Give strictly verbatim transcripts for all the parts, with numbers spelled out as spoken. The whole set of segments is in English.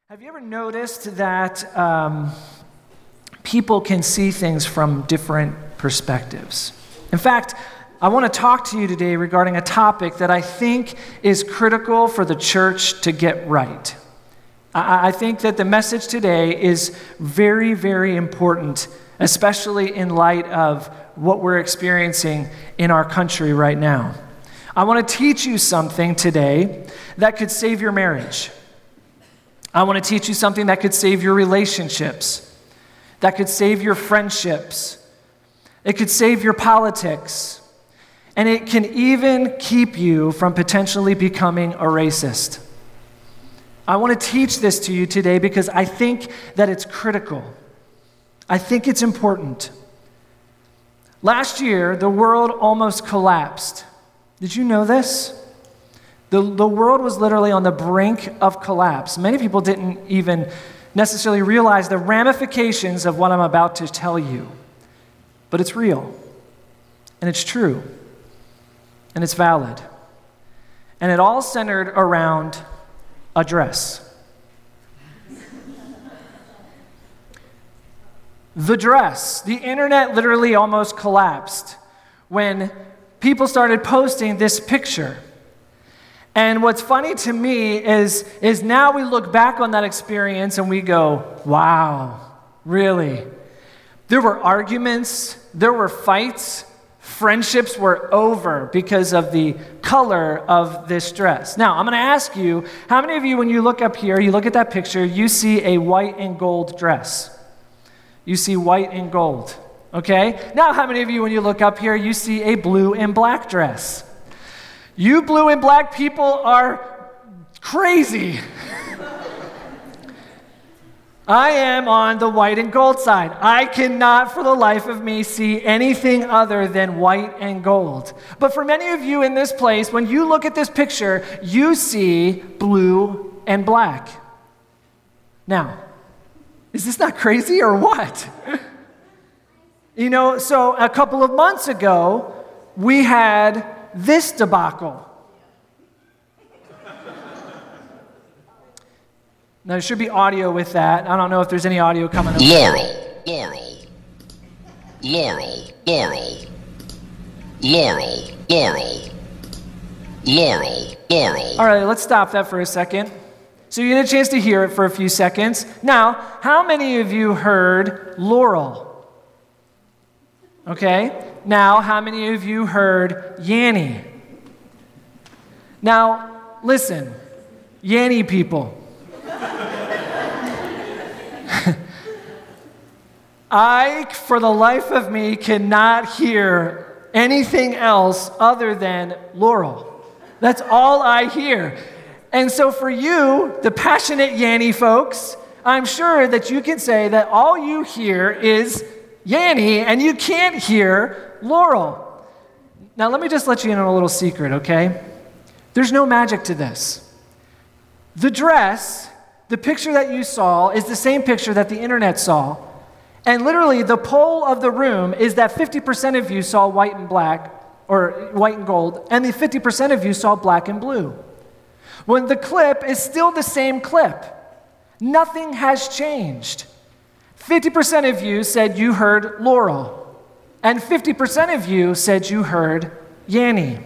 Have you ever noticed that um, people can see things from different perspectives? In fact, I want to talk to you today regarding a topic that I think is critical for the church to get right. I, I think that the message today is very, very important, especially in light of what we're experiencing in our country right now. I want to teach you something today that could save your marriage. I want to teach you something that could save your relationships, that could save your friendships, it could save your politics, and it can even keep you from potentially becoming a racist. I want to teach this to you today because I think that it's critical. I think it's important. Last year, the world almost collapsed. Did you know this? The, the world was literally on the brink of collapse. Many people didn't even necessarily realize the ramifications of what I'm about to tell you. But it's real, and it's true, and it's valid. And it all centered around a dress. The dress. The internet literally almost collapsed when people started posting this picture. And what's funny to me is, is now we look back on that experience and we go, wow, really? There were arguments, there were fights, friendships were over because of the color of this dress. Now, I'm going to ask you, how many of you, when you look up here, you look at that picture, you see a white and gold dress? You see white and gold, okay? Now, how many of you, when you look up here, you see a blue and black dress? You blue and black people are crazy. I am on the white and gold side. I cannot for the life of me see anything other than white and gold. But for many of you in this place, when you look at this picture, you see blue and black. Now, is this not crazy or what? You know, so a couple of months ago, we had this debacle. Now, there should be audio with that. I don't know if there's any audio coming up. Laurel, Laurel, Laurel, Laurel, Laurel, Laurel, Laurel, Laurel. All right, let's stop that for a second. So you get a chance to hear it for a few seconds. Now, how many of you heard Laurel? Okay. Now, how many of you heard Yanny? Now, listen, Yanny people. I, for the life of me, cannot hear anything else other than Laurel. That's all I hear. And so for you, the passionate Yanny folks, I'm sure that you can say that all you hear is Yanny and you can't hear Laurel. Now, let me just let you in on a little secret, okay? There's no magic to this. The dress, the picture that you saw, is the same picture that the internet saw. And literally, the poll of the room is that fifty percent of you saw white and black, or white and gold, and the fifty percent of you saw black and blue. When the clip is still the same clip. Nothing has changed. fifty percent of you said you heard Laurel, and fifty percent of you said you heard Yanny.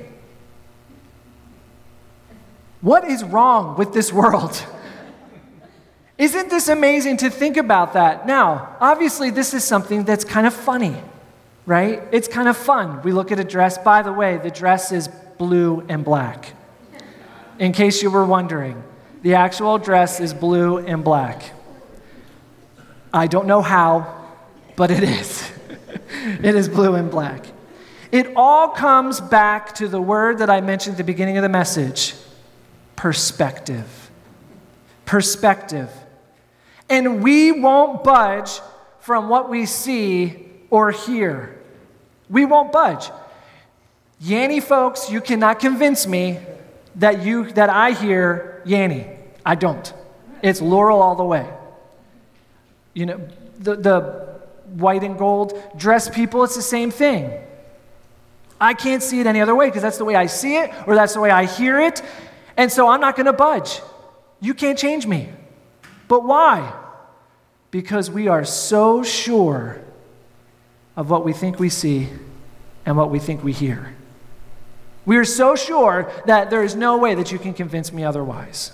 What is wrong with this world? Isn't this amazing to think about that? Now, obviously, this is something that's kind of funny, right? It's kind of fun. We look at a dress. By the way, the dress is blue and black. In case you were wondering, the actual dress is blue and black. I don't know how, but it is. It is blue and black. It all comes back to the word that I mentioned at the beginning of the message, perspective. Perspective. And we won't budge from what we see or hear. We won't budge. Yanny folks, you cannot convince me that you that I hear Yanny. I don't. It's Laurel all the way. You know, the, the white and gold dress people, it's the same thing. I can't see it any other way because that's the way I see it or that's the way I hear it. And so I'm not going to budge. You can't change me. But why? Because we are so sure of what we think we see and what we think we hear. We are so sure that there is no way that you can convince me otherwise.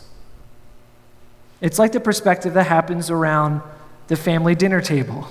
It's like the perspective that happens around the family dinner table.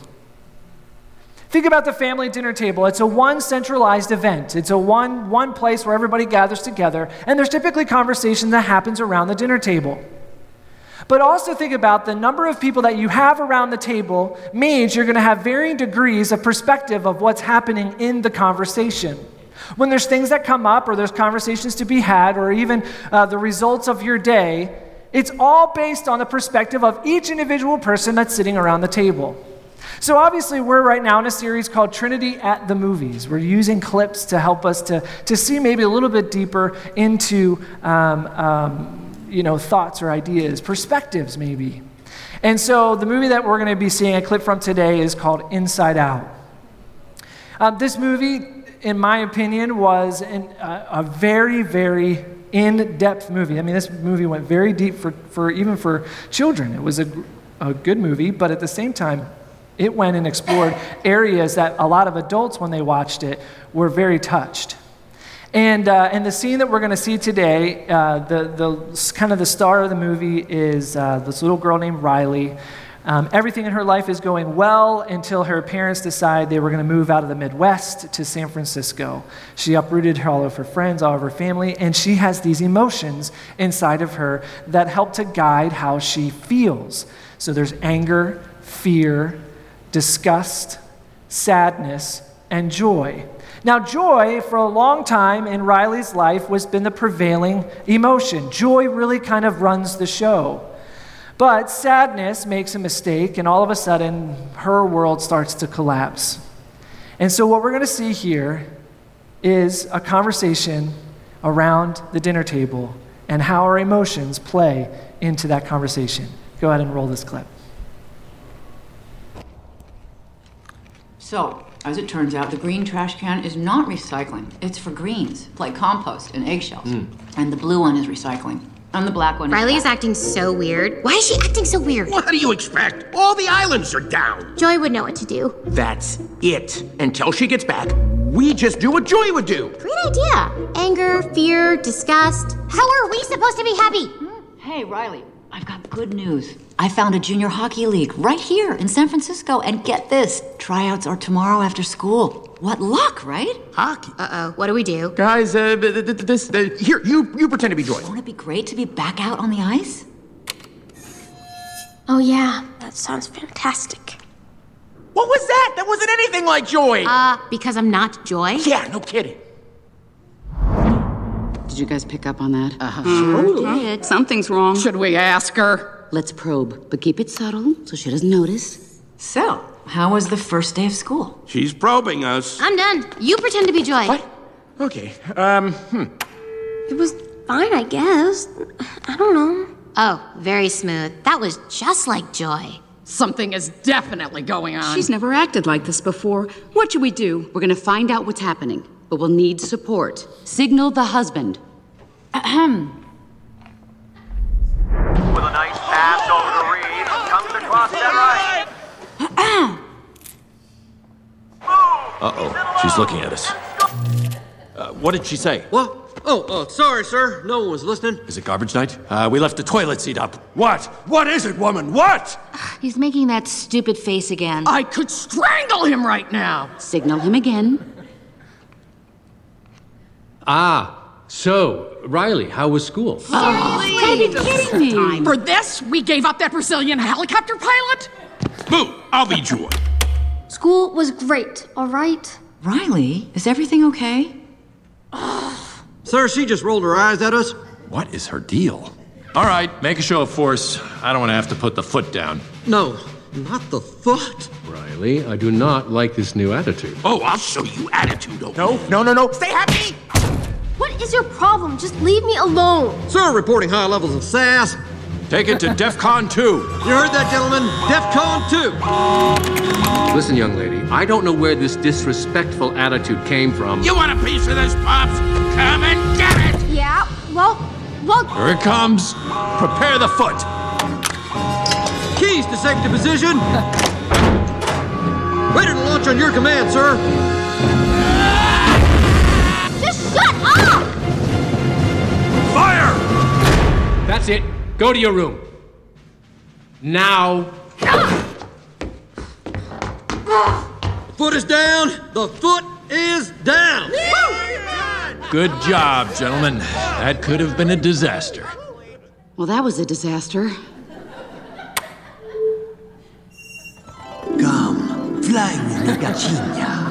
Think about the family dinner table. It's a one centralized event. It's a one, one place where everybody gathers together, and there's typically conversation that happens around the dinner table. But also think about the number of people that you have around the table means you're going to have varying degrees of perspective of what's happening in the conversation. When there's things that come up or there's conversations to be had or even uh, the results of your day, it's all based on the perspective of each individual person that's sitting around the table. So obviously we're right now in a series called Trinity at the Movies. We're using clips to help us to, to see maybe a little bit deeper into um, um, you know, thoughts or ideas, perspectives maybe. And so the movie that we're going to be seeing a clip from today is called Inside Out. Um, this movie, in my opinion, was an, uh, a very, very in-depth movie. I mean, this movie went very deep for, for even for children. It was a, a good movie, but at the same time, it went and explored areas that a lot of adults, when they watched it, were very touched. And uh, and the scene that we're going to see today, uh, the the kind of the star of the movie is uh, this little girl named Riley. Um, everything in her life is going well until her parents decide they were going to move out of the Midwest to San Francisco. She uprooted all of her friends, all of her family, and she has these emotions inside of her that help to guide how she feels. So there's anger, fear, disgust, sadness, and joy. Now, joy, for a long time in Riley's life, was been the prevailing emotion. Joy really kind of runs the show. But sadness makes a mistake, and all of a sudden, her world starts to collapse. And so what we're going to see here is a conversation around the dinner table and how our emotions play into that conversation. Go ahead and roll this clip. So, as it turns out, the green trash can is not recycling. It's for greens, like compost and eggshells. Mm. And the blue one is recycling. And the black one Riley is... is acting so weird. Why is she acting so weird? What do you expect? All the islands are down. Joy would know what to do. That's it. Until she gets back, we just do what Joy would do. Great idea. Anger, fear, disgust. How are we supposed to be happy? Hey, Riley, I've got good news. I found a junior hockey league right here in San Francisco, and get this, tryouts are tomorrow after school. What luck, right? Hockey? Uh-oh, what do we do? Guys, uh, th- th- this, uh, here, you, you pretend to be Joy. Won't it be great to be back out on the ice? Oh yeah, that sounds fantastic. What was that? That wasn't anything like Joy. Uh, because I'm not Joy? Yeah, no kidding. Did you guys pick up on that? Uh-huh. Totally. Something's wrong. Should we ask her? Let's probe, but keep it subtle so she doesn't notice. So, how was the first day of school? She's probing us. I'm done. You pretend to be Joy. What? Okay, um, hmm. It was fine, I guess. I don't know. Oh, very smooth. That was just like Joy. Something is definitely going on. She's never acted like this before. What should we do? We're gonna find out what's happening, but we'll need support. Signal the husband. Ahem. With a nice pass over to Reed, comes across that right. Uh-oh, she's looking at us. Uh, what did she say? What? Oh, oh, sorry, sir. No one was listening. Is it garbage night? Uh, we left the toilet seat up. What? What is it, woman? What? He's making that stupid face again. I could strangle him right now. Signal him again. Ah, so, Riley, how was school? Oh, gotta be kidding me. For this, we gave up that Brazilian helicopter pilot? Boo! I'll be Joy. School was great, all right? Riley, is everything okay? Sir, she just rolled her eyes at us. What is her deal? All right, make a show of force. I don't want to have to put the foot down. No, not the foot. Riley, I do not like this new attitude. Oh, I'll show you attitude. No, no, no, no. Stay happy! What is your problem? Just leave me alone. Sir, reporting high levels of sass. Take it to DEFCON two. You heard that, gentlemen? DEFCON two. Listen, young lady, I don't know where this disrespectful attitude came from. You want a piece of this, Pops? Come and get it! Yeah, well, well... Here it comes. Prepare the foot. East to safety position. Ready to launch on your command, sir. Just shut up! Fire! That's it. Go to your room. Now. Foot is down. The foot is down. Good job, gentlemen. That could have been a disaster. Well, that was a disaster. Come, fly with me, Gachinya.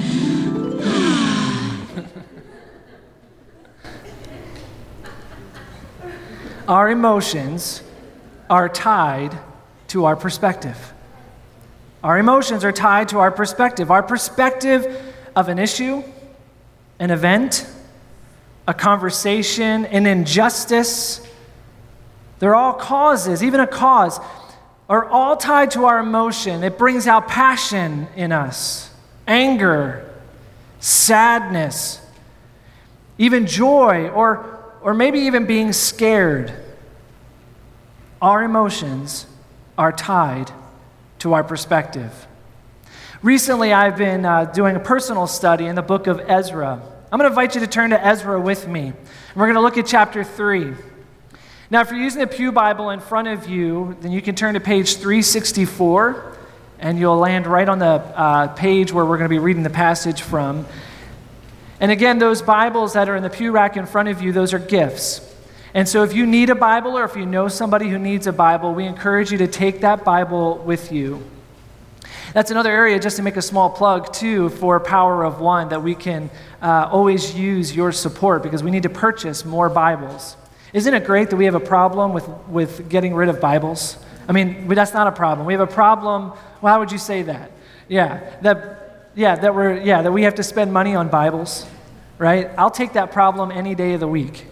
Our emotions are tied to our perspective. Our emotions are tied to our perspective. Our perspective of an issue, an event, a conversation, an injustice, they're all causes, even a cause, are all tied to our emotion. It brings out passion in us, anger, sadness, even joy, or, or maybe even being scared. Our emotions are tied to our perspective. Recently, I've been uh, doing a personal study in the book of Ezra. I'm going to invite you to turn to Ezra with me. And we're going to look at chapter three. Now, if you're using the Pew Bible in front of you, then you can turn to page three sixty-four, and you'll land right on the uh, page where we're going to be reading the passage from. And again, those Bibles that are in the pew rack in front of you, those are gifts. And so if you need a Bible, or if you know somebody who needs a Bible, we encourage you to take that Bible with you. That's another area, just to make a small plug, too, for Power of One, that we can uh, always use your support, because we need to purchase more Bibles. Isn't it great that we have a problem with, with getting rid of Bibles? I mean, that's not a problem. We have a problem, well, how would you say that? Yeah, that, yeah, that, we're, yeah, that we have to spend money on Bibles, right? I'll take that problem any day of the week.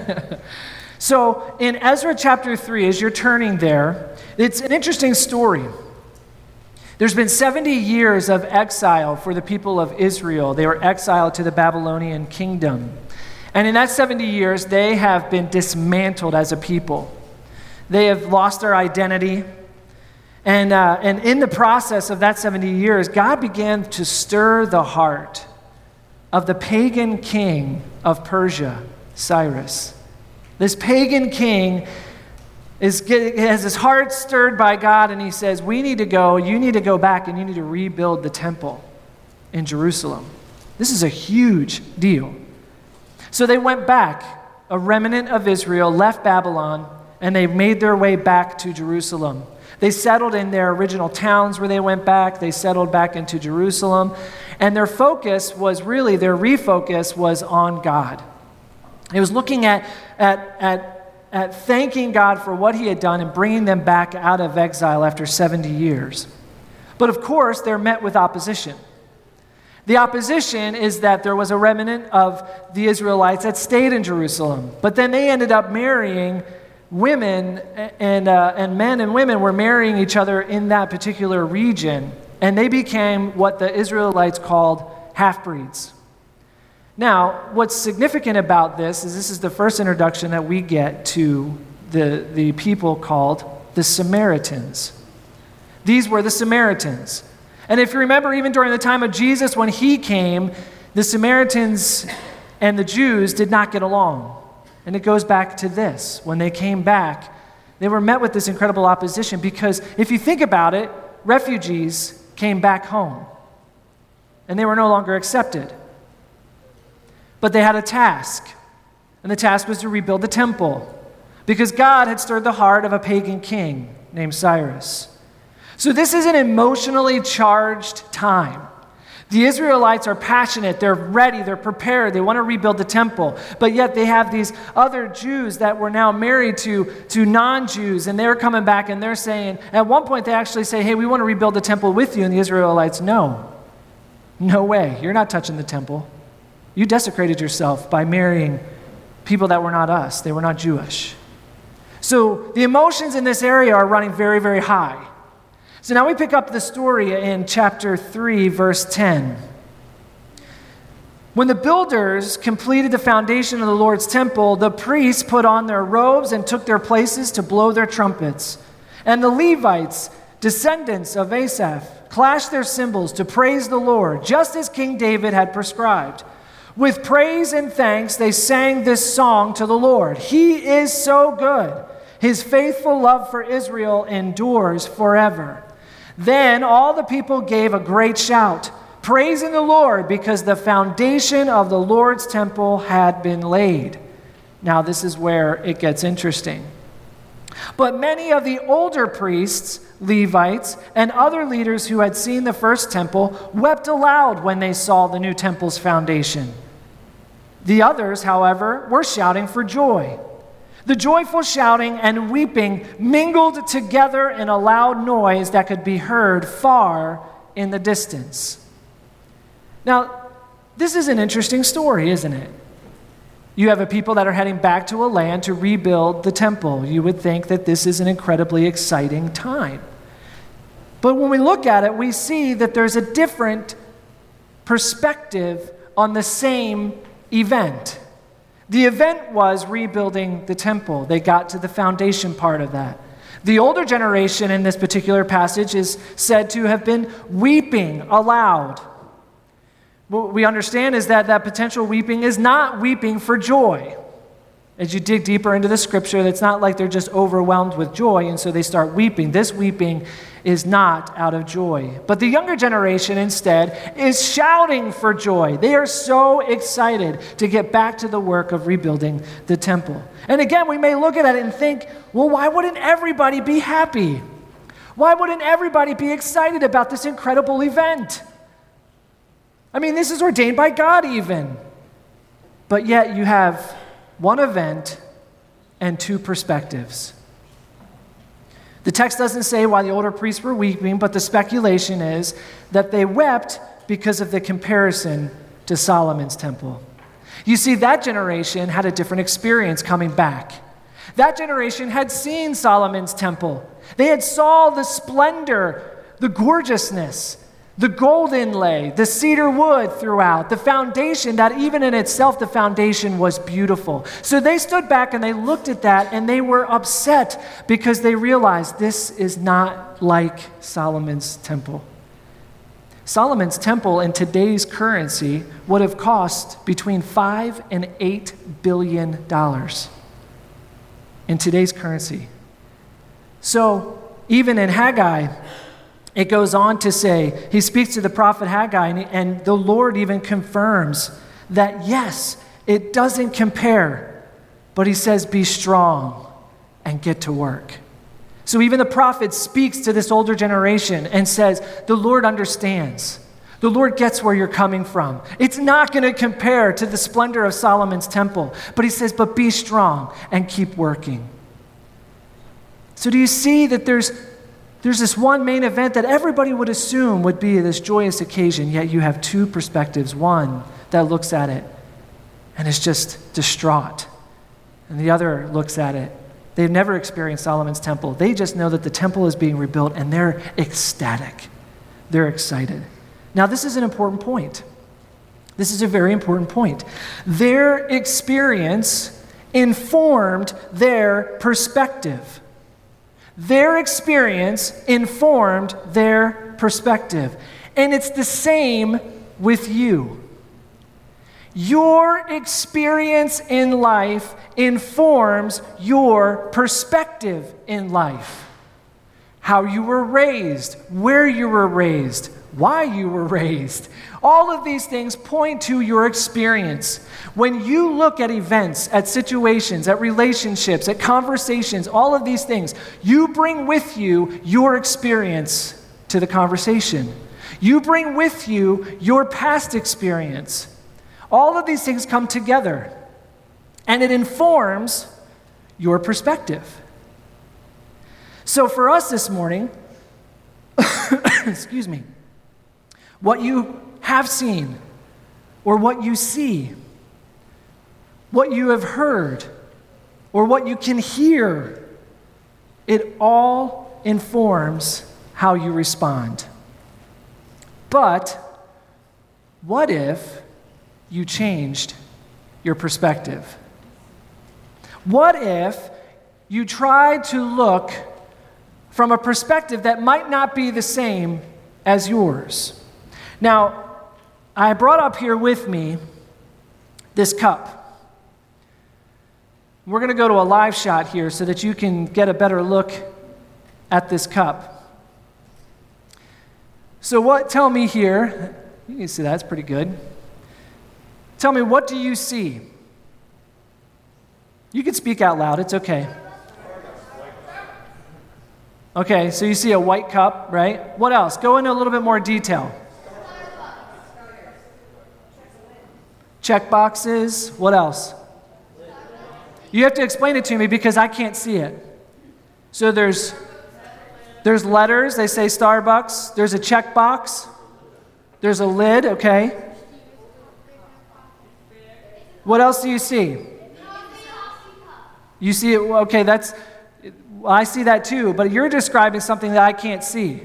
So in Ezra chapter three, as you're turning there, it's an interesting story. There's been seventy years of exile for the people of Israel. They were exiled to the Babylonian kingdom. And in that seventy years, they have been dismantled as a people. They have lost their identity. And, uh, and in the process of that seventy years, God began to stir the heart of the pagan king of Persia, Cyrus. This pagan king is get, has his heart stirred by God, and he says, we need to go, you need to go back, and you need to rebuild the temple in Jerusalem. This is a huge deal. So they went back. A remnant of Israel left Babylon, and they made their way back to Jerusalem. They settled in their original towns where they went back. They settled back into Jerusalem. And their focus was really, their refocus was on God. It was looking at, at, at, at thanking God for what he had done and bringing them back out of exile after seventy years. But of course, they're met with opposition. The opposition is that there was a remnant of the Israelites that stayed in Jerusalem, but then they ended up marrying women, and, uh, and men and women were marrying each other in that particular region, and they became what the Israelites called half-breeds. Now, what's significant about this is this is the first introduction that we get to the, the people called the Samaritans. These were the Samaritans. And if you remember, even during the time of Jesus, when he came, the Samaritans and the Jews did not get along. And it goes back to this. When they came back, they were met with this incredible opposition, because if you think about it, refugees came back home, and they were no longer accepted. But they had a task, and the task was to rebuild the temple, because God had stirred the heart of a pagan king named Cyrus. So this is an emotionally charged time. The Israelites are passionate, they're ready, they're prepared, they want to rebuild the temple. But yet they have these other Jews that were now married to, to non-Jews, and they're coming back and they're saying, at one point they actually say, hey, we want to rebuild the temple with you. And the Israelites, no, no way, you're not touching the temple. You desecrated yourself by marrying people that were not us, they were not Jewish. So the emotions in this area are running very, very high. So now we pick up the story in chapter three, verse ten. When the builders completed the foundation of the Lord's temple, the priests put on their robes and took their places to blow their trumpets. And the Levites, descendants of Asaph, clashed their cymbals to praise the Lord, just as King David had prescribed. With praise and thanks, they sang this song to the Lord. He is so good. His faithful love for Israel endures forever. Then all the people gave a great shout, praising the Lord, because the foundation of the Lord's temple had been laid. Now, this is where it gets interesting. But many of the older priests, Levites, and other leaders who had seen the first temple wept aloud when they saw the new temple's foundation. The others, however, were shouting for joy. The joyful shouting and weeping mingled together in a loud noise that could be heard far in the distance. Now, this is an interesting story, isn't it? You have a people that are heading back to a land to rebuild the temple. You would think that this is an incredibly exciting time. But when we look at it, we see that there's a different perspective on the same event. The event was rebuilding the temple. They got to the foundation part of that. The older generation in this particular passage is said to have been weeping aloud. What we understand is that that potential weeping is not weeping for joy. As you dig deeper into the scripture, it's not like they're just overwhelmed with joy and so they start weeping. This weeping is not out of joy. But the younger generation instead is shouting for joy. They are so excited to get back to the work of rebuilding the temple. And again, we may look at it and think, well, why wouldn't everybody be happy? Why wouldn't everybody be excited about this incredible event? I mean, this is ordained by God even. But yet you have one event and two perspectives. The text doesn't say why the older priests were weeping, but the speculation is that they wept because of the comparison to Solomon's temple. You see, that generation had a different experience coming back. That generation had seen Solomon's temple. They had saw the splendor, the gorgeousness, the gold inlay, the cedar wood throughout, the foundation, that even in itself, the foundation was beautiful. So they stood back and they looked at that and they were upset because they realized this is not like Solomon's temple. Solomon's temple in today's currency would have cost between five and eight billion dollars in today's currency. So even in Haggai, it goes on to say, he speaks to the prophet Haggai, and, and the Lord even confirms that, yes, it doesn't compare, but he says, be strong and get to work. So even the prophet speaks to this older generation and says, the Lord understands. The Lord gets where you're coming from. It's not going to compare to the splendor of Solomon's temple, but he says, but be strong and keep working. So do you see that there's There's this one main event that everybody would assume would be this joyous occasion, yet you have two perspectives. One that looks at it and is just distraught, and the other looks at it. They've never experienced Solomon's temple. They just know that the temple is being rebuilt, and they're ecstatic. They're excited. Now, this is an important point. This is a very important point. Their experience informed their perspective. Their experience informed their perspective. And it's the same with you. Your experience in life informs your perspective in life. How you were raised, where you were raised, why you were raised. All of these things point to your experience. When you look at events, at situations, at relationships, at conversations, all of these things, you bring with you your experience to the conversation. You bring with you your past experience. All of these things come together, and it informs your perspective. So for us this morning, excuse me, what you have seen, or what you see, what you have heard, or what you can hear, it all informs how you respond. But what if you changed your perspective? What if you tried to look from a perspective that might not be the same as yours. Now, I brought up here with me this cup. We're going to go to a live shot here so that you can get a better look at this cup. So what, tell me here, you can see that's pretty good. Tell me, what do you see? You can speak out loud, it's okay. Okay, so you see a white cup, right? What else? Go into a little bit more detail. Check boxes, what else? You have to explain it to me because I can't see it. So there's there's letters, they say Starbucks. There's a check box. There's a lid, okay. What else do you see? You see it, okay, that's, I see that too, but you're describing something that I can't see.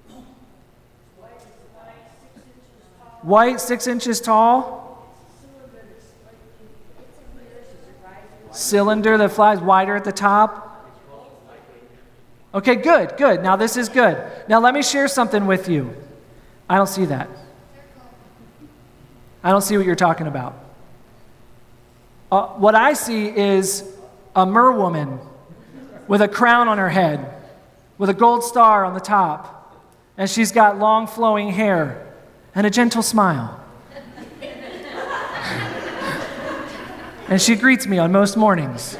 White, six inches tall. Cylinder that flies wider at the top. Okay, good, good. Now this is good. Now let me share something with you. I don't see that. I don't see what you're talking about. Uh, what I see is a merwoman with a crown on her head, with a gold star on the top, and she's got long flowing hair and a gentle smile. And she greets me on most mornings.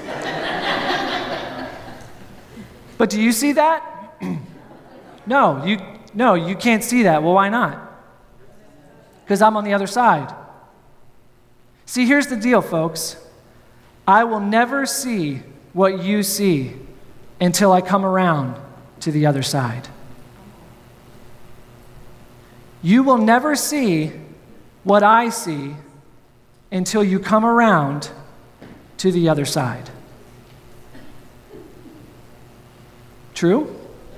But do you see that? No, you no, you can't see that. Well, why not? Because I'm on the other side. See, here's the deal, folks. I will never see what you see until I come around to the other side. You will never see what I see until you come around to the other side. True?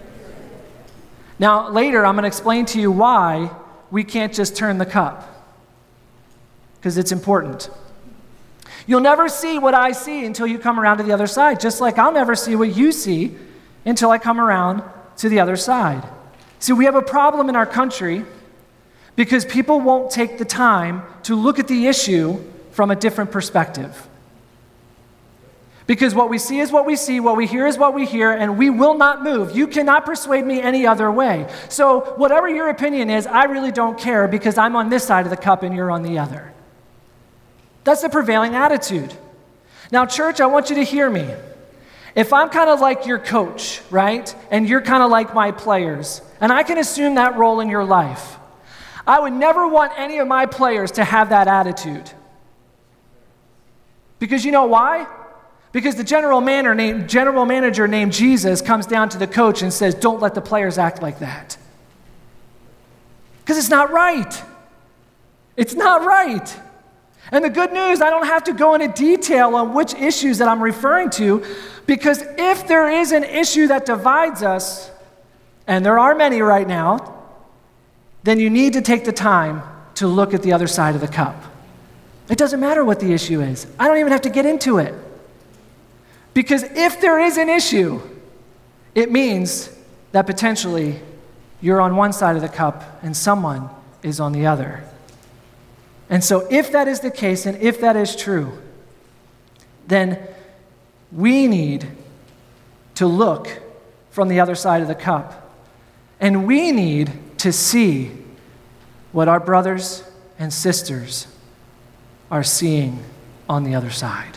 Now, later, I'm going to explain to you why we can't just turn the cup, because it's important. You'll never see what I see until you come around to the other side, just like I'll never see what you see until I come around to the other side. See, we have a problem in our country because people won't take the time to look at the issue from a different perspective. Because what we see is what we see, what we hear is what we hear, and we will not move. You cannot persuade me any other way. So whatever your opinion is, I really don't care because I'm on this side of the cup and you're on the other. That's the prevailing attitude. Now, church, I want you to hear me. If I'm kind of like your coach, right, and you're kind of like my players, and I can assume that role in your life, I would never want any of my players to have that attitude. Because you know why? Because the general manager named, general manager named Jesus comes down to the coach and says, don't let the players act like that. Because it's not right. It's not right. And the good news, I don't have to go into detail on which issues that I'm referring to, because if there is an issue that divides us, and there are many right now, then you need to take the time to look at the other side of the cup. It doesn't matter what the issue is. I don't even have to get into it. Because if there is an issue, it means that potentially you're on one side of the cup and someone is on the other. And so if that is the case, and if that is true, then we need to look from the other side of the cup. And we need to see what our brothers and sisters are seeing on the other side.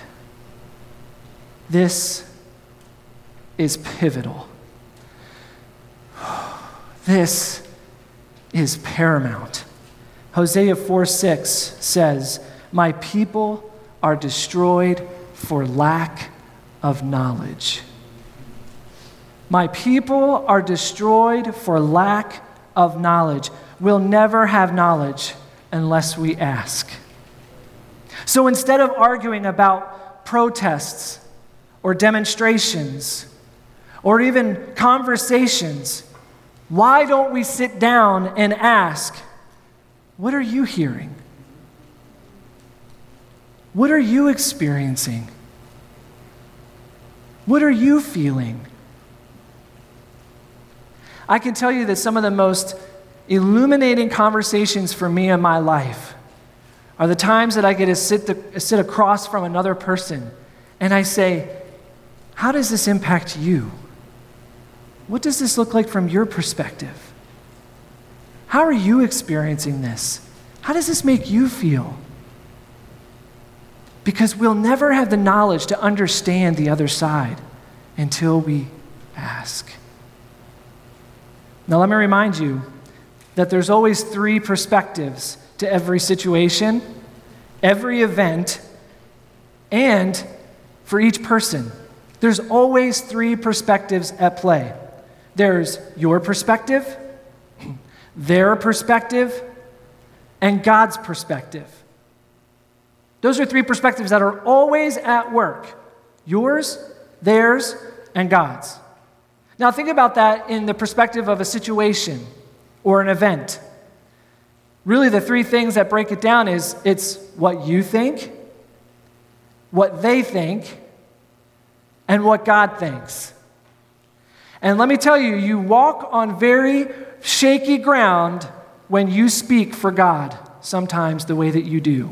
This is pivotal. This is paramount. Hosea four six says, "My people are destroyed for lack of knowledge." My people are destroyed for lack of knowledge. We'll never have knowledge unless we ask. So instead of arguing about protests or demonstrations or even conversations, why don't we sit down and ask, what are you hearing? What are you experiencing? What are you feeling? I can tell you that some of the most illuminating conversations for me in my life are the times that I get to sit, the, sit across from another person and I say, how does this impact you? What does this look like from your perspective? How are you experiencing this? How does this make you feel? Because we'll never have the knowledge to understand the other side until we ask. Now, let me remind you that there's always three perspectives to every situation, every event, and for each person. There's always three perspectives at play. There's your perspective, their perspective, and God's perspective. Those are three perspectives that are always at work. Yours, theirs, and God's. Now think about that in the perspective of a situation or an event. Really the three things that break it down is it's what you think, what they think, and what God thinks. And let me tell you, you walk on very shaky ground when you speak for God, sometimes the way that you do.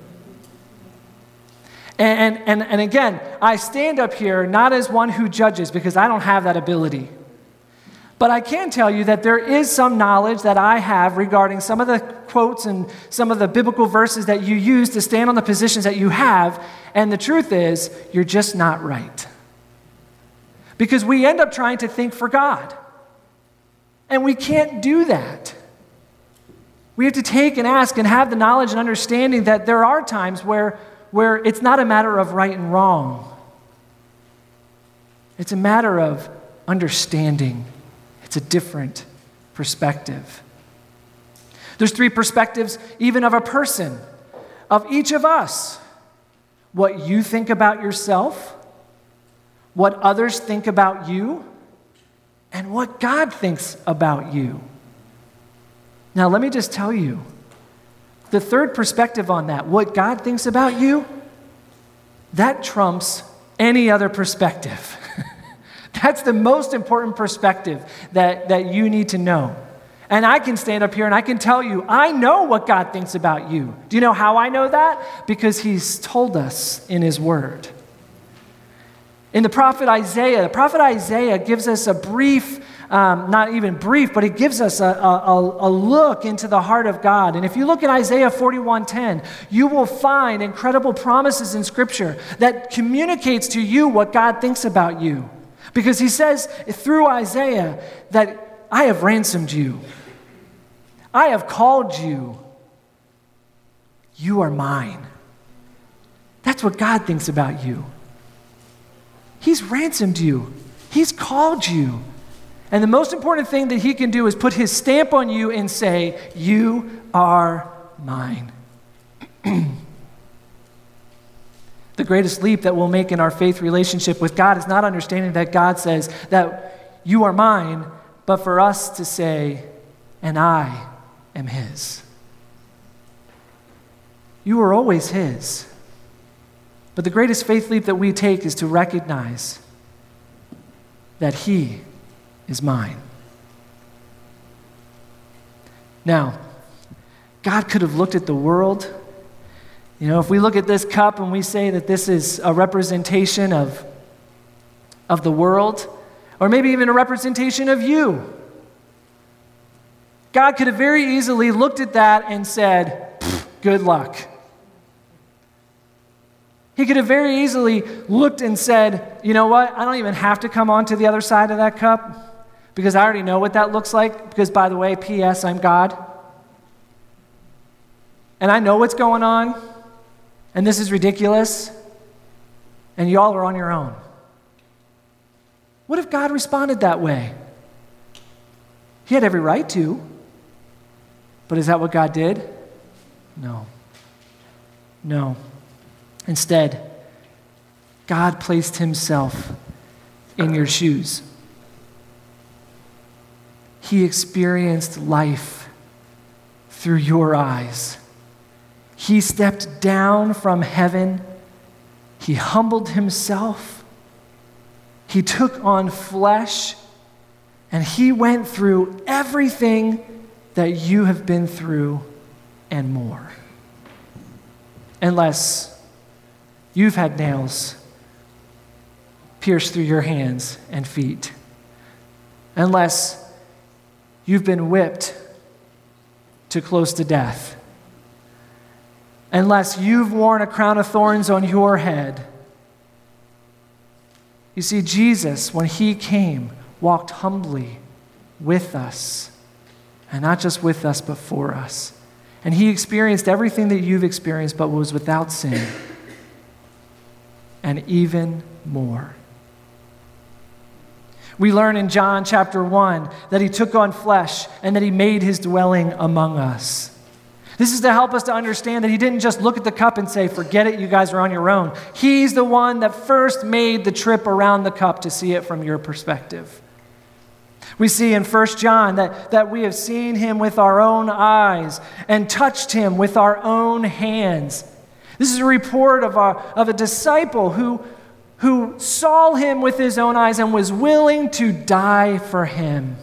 And, and, and again, I stand up here not as one who judges because I don't have that ability. But I can tell you that there is some knowledge that I have regarding some of the quotes and some of the biblical verses that you use to stand on the positions that you have. And the truth is, you're just not right. Because we end up trying to think for God. And we can't do that. We have to take and ask and have the knowledge and understanding that there are times where where it's not a matter of right and wrong. It's a matter of understanding. It's a different perspective. There's three perspectives even of a person, of each of us. What you think about yourself, what others think about you, and what God thinks about you. Now, let me just tell you, the third perspective on that, what God thinks about you, that trumps any other perspective. That's the most important perspective that, that you need to know. And I can stand up here and I can tell you, I know what God thinks about you. Do you know how I know that? Because he's told us in his word. In the prophet Isaiah, the prophet Isaiah gives us a brief Um, not even brief, but it gives us a, a, a look into the heart of God. And if you look at Isaiah forty-one ten, you will find incredible promises in Scripture that communicates to you what God thinks about you. Because he says through Isaiah that I have ransomed you. I have called you. You are mine. That's what God thinks about you. He's ransomed you. He's called you. And the most important thing that he can do is put his stamp on you and say, you are mine. The greatest leap that we'll make in our faith relationship with God is not understanding that God says that you are mine, but for us to say, and I am his. You are always his. But the greatest faith leap that we take is to recognize that he is mine. Now, God could have looked at the world. You know, if we look at this cup and we say that this is a representation of, of the world, or maybe even a representation of you, God could have very easily looked at that and said, good luck. He could have very easily looked and said, you know what, I don't even have to come on to the other side of that cup because I already know what that looks like because, by the way, P S, I'm God. And I know what's going on, and this is ridiculous, and y'all are on your own. What if God responded that way? He had every right to, but is that what God did? No. No. Instead, God placed himself in your shoes. He experienced life through your eyes. He stepped down from heaven. He humbled himself. He took on flesh, And he went through everything that you have been through and more. Unless you've had nails pierced through your hands and feet. Unless you've been whipped to close to death. Unless you've worn a crown of thorns on your head. You see, Jesus, when he came, walked humbly with us. And not just with us, but for us. And he experienced everything that you've experienced, but was without sin. And even more. We learn in John chapter one that he took on flesh and that he made his dwelling among us. This is to help us to understand that he didn't just look at the cup and say, forget it, you guys are on your own. He's the one that first made the trip around the cup to see it from your perspective. We see in First John that, that we have seen him with our own eyes and touched him with our own hands. This is a report of a, of a disciple who, who saw him with his own eyes and was willing to die for him.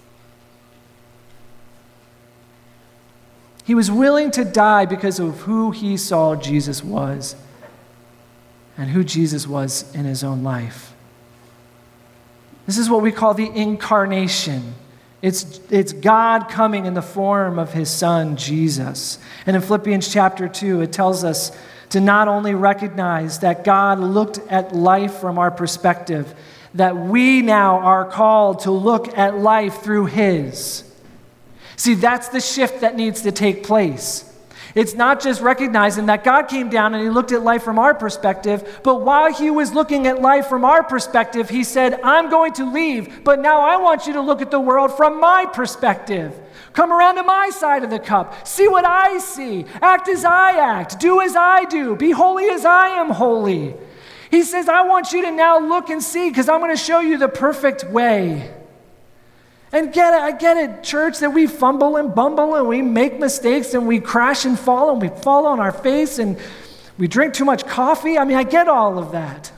He was willing to die because of who he saw Jesus was and who Jesus was in his own life. This is what we call the incarnation. It's, it's God coming in the form of his son, Jesus. And in Philippians chapter two, it tells us to not only recognize that God looked at life from our perspective, that we now are called to look at life through his. See, that's the shift that needs to take place. It's not just recognizing that God came down and he looked at life from our perspective, but while he was looking at life from our perspective, he said, I'm going to leave, but now I want you to look at the world from my perspective. Come around to my side of the cup. See what I see. Act as I act. Do as I do. Be holy as I am holy. He says, I want you to now look and see because I'm going to show you the perfect way. And get it, I get it, church, that we fumble and bumble and we make mistakes and we crash and fall and we fall on our face and we drink too much coffee. I mean, I get all of that.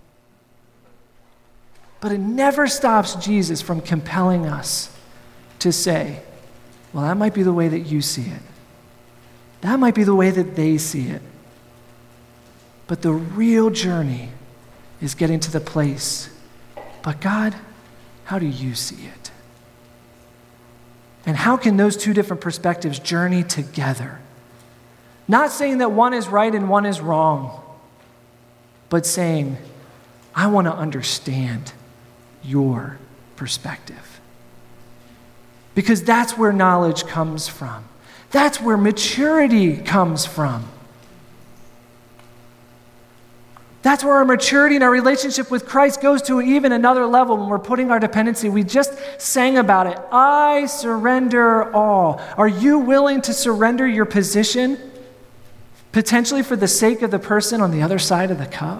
But it never stops Jesus from compelling us to say, well, that might be the way that you see it. That might be the way that they see it. But the real journey is getting to the place, but God, how do you see it? And how can those two different perspectives journey together? Not saying that one is right and one is wrong, but saying, I want to understand your perspective. Because that's where knowledge comes from. That's where maturity comes from. That's where our maturity and our relationship with Christ goes to even another level when we're putting our dependency. We just sang about it. I surrender all. Are you willing to surrender your position, potentially for the sake of the person on the other side of the cup?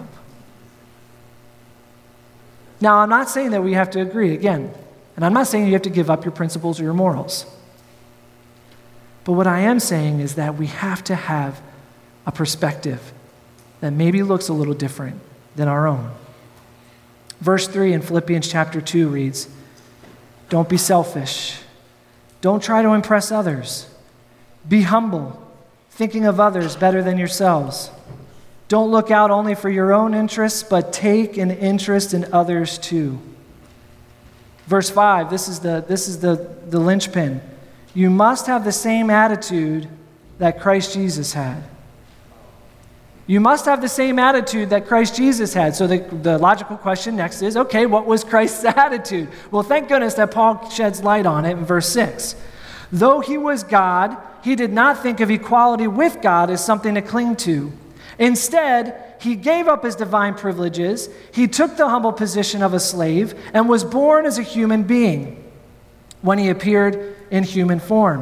Now, I'm not saying that we have to agree, again, and I'm not saying you have to give up your principles or your morals. But what I am saying is that we have to have a perspective that maybe looks a little different than our own. Verse three in Philippians chapter two reads, don't be selfish. Don't try to impress others. Be humble, thinking of others better than yourselves. Don't look out only for your own interests, but take an interest in others too. Verse five, this is the, this is the, the linchpin. You must have the same attitude that Christ Jesus had. You must have the same attitude that Christ Jesus had. So the, the logical question next is, okay, what was Christ's attitude? Well, thank goodness that Paul sheds light on it in verse six. Though he was God, he did not think of equality with God as something to cling to. Instead, he gave up his divine privileges, he took the humble position of a slave, and was born as a human being when he appeared in human form.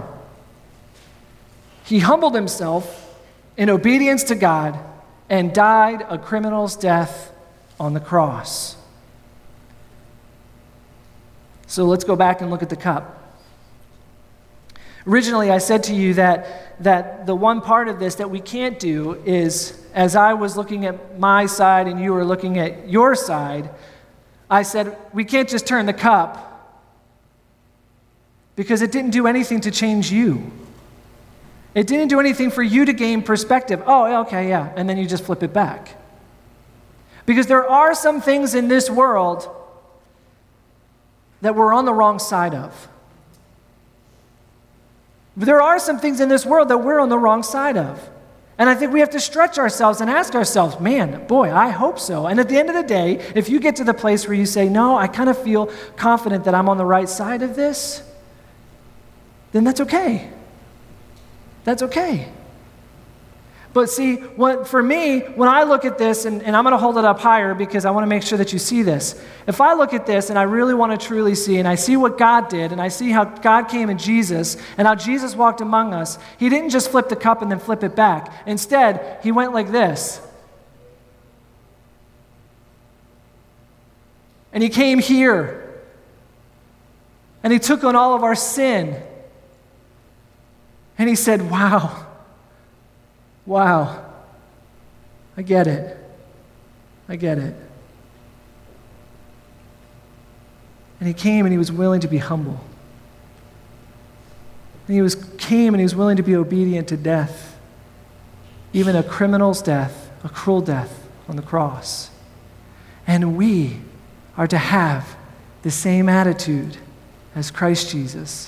He humbled himself in obedience to God and died a criminal's death on the cross. So let's go back and look at the cup. Originally, I said to you that, that the one part of this that we can't do is, as I was looking at my side and you were looking at your side, I said, we can't just turn the cup because it didn't do anything to change you. It didn't do anything for you to gain perspective. Oh, okay, yeah, and then you just flip it back. Because there are some things in this world that we're on the wrong side of. There are some things in this world that we're on the wrong side of. And I think we have to stretch ourselves and ask ourselves, man, boy, I hope so. And at the end of the day, if you get to the place where you say, no, I kind of feel confident that I'm on the right side of this, then that's okay. That's okay. But see, what, for me, when I look at this, and, and I'm going to hold it up higher because I want to make sure that you see this. If I look at this and I really want to truly see, and I see what God did, and I see how God came in Jesus, and how Jesus walked among us, he didn't just flip the cup and then flip it back. Instead, he went like this. And he came here. And he took on all of our sin. And he said, wow. Wow, I get it. I get it. And he came and he was willing to be humble. And he was came and he was willing to be obedient to death, even a criminal's death, a cruel death on the cross. And we are to have the same attitude as Christ Jesus.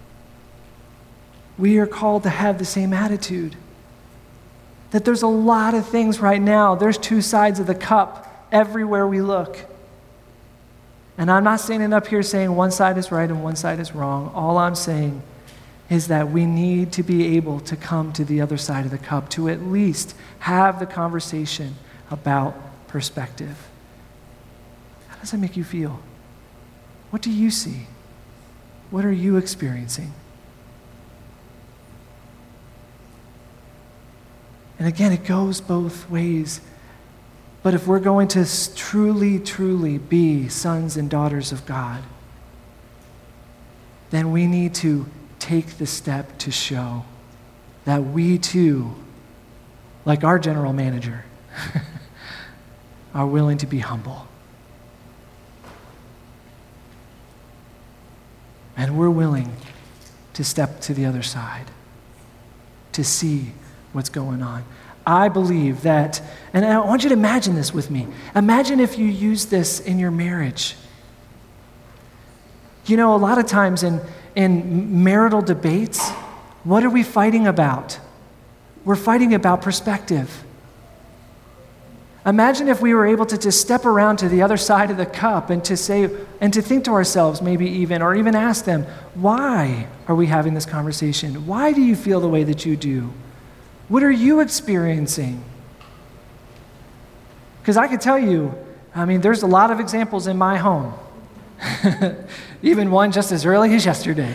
We are called to have the same attitude. That there's a lot of things right now. There's two sides of the cup everywhere we look. And I'm not standing up here saying one side is right and one side is wrong. All I'm saying is that we need to be able to come to the other side of the cup, to at least have the conversation about perspective. How does that make you feel? What do you see? What are you experiencing? And again, it goes both ways. But if we're going to truly, truly be sons and daughters of God, then we need to take the step to show that we too, like our general manager, are willing to be humble. And we're willing to step to the other side, to see what's going on. I believe that, and I want you to imagine this with me. Imagine if you use this in your marriage. You know, a lot of times in, in marital debates, what are we fighting about? We're fighting about perspective. Imagine if we were able to just step around to the other side of the cup and to say, and to think to ourselves maybe even, or even ask them, why are we having this conversation? Why do you feel the way that you do? What are you experiencing? Because I can tell you, I mean, there's a lot of examples in my home. Even one just as early as yesterday,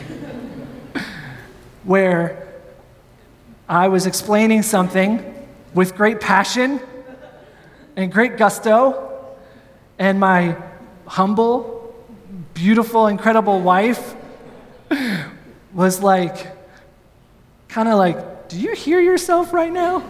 where I was explaining something with great passion and great gusto, and my humble, beautiful, incredible wife was like, kind of like, do you hear yourself right now?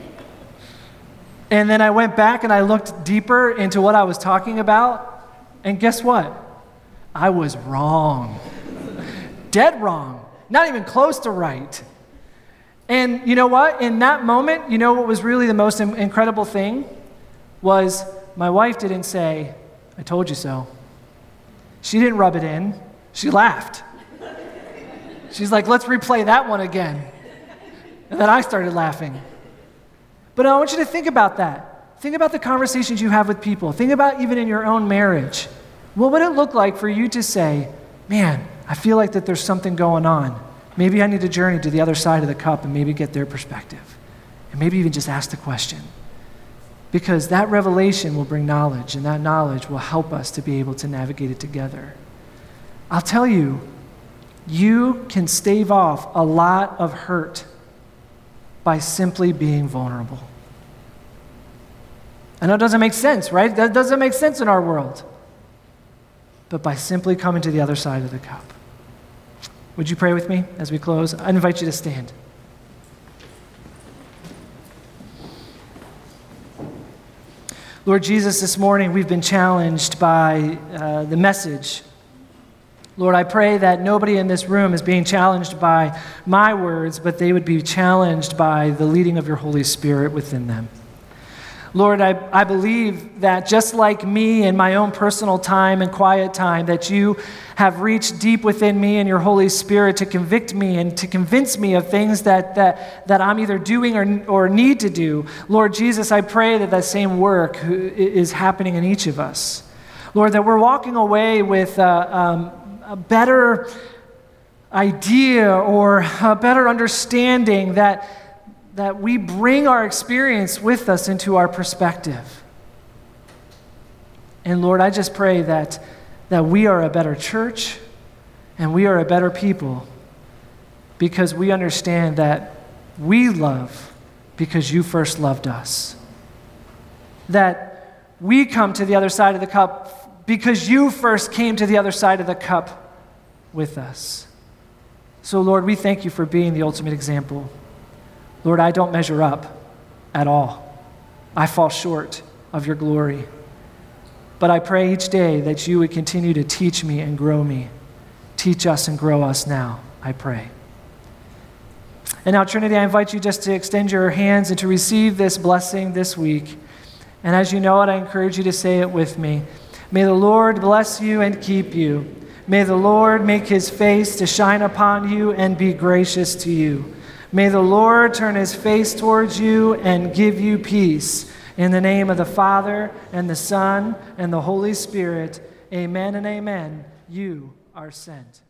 And then I went back and I looked deeper into what I was talking about, and guess what? I was wrong. Dead wrong. Not even close to right. And you know what? In that moment, you know what was really the most incredible thing? Was my wife didn't say, I told you so. She didn't rub it in. She laughed. She's like, let's replay that one again. And then I started laughing. But I want you to think about that. Think about the conversations you have with people. Think about even in your own marriage. What would it look like for you to say, man, I feel like that there's something going on. Maybe I need to journey to the other side of the cup and maybe get their perspective. And maybe even just ask the question. Because that revelation will bring knowledge, and that knowledge will help us to be able to navigate it together. I'll tell you, you can stave off a lot of hurt by simply being vulnerable. I know it doesn't make sense, right? That doesn't make sense in our world. But by simply coming to the other side of the cup. Would you pray with me as we close? I invite you to stand. Lord Jesus, this morning we've been challenged by uh, the message Lord, I pray that nobody in this room is being challenged by my words, but they would be challenged by the leading of your Holy Spirit within them. Lord, I, I believe that just like me in my own personal time and quiet time, that you have reached deep within me and your Holy Spirit to convict me and to convince me of things that, that, that I'm either doing or, or need to do. Lord Jesus, I pray that that same work is happening in each of us. Lord, that we're walking away with uh, um, a better idea or a better understanding that that we bring our experience with us into our perspective. And Lord, I just pray that, that we are a better church and we are a better people because we understand that we love because you first loved us. That we come to the other side of the cup because you first came to the other side of the cup with us. So Lord, we thank you for being the ultimate example. Lord, I don't measure up at all. I fall short of your glory. But I pray each day that you would continue to teach me and grow me. Teach us and grow us now, I pray. And now, Trinity, I invite you just to extend your hands and to receive this blessing this week. And as you know it, I encourage you to say it with me. May the Lord bless you and keep you. May the Lord make his face to shine upon you and be gracious to you. May the Lord turn his face towards you and give you peace. In the name of the Father, and the Son, and the Holy Spirit, amen and amen. You are sent.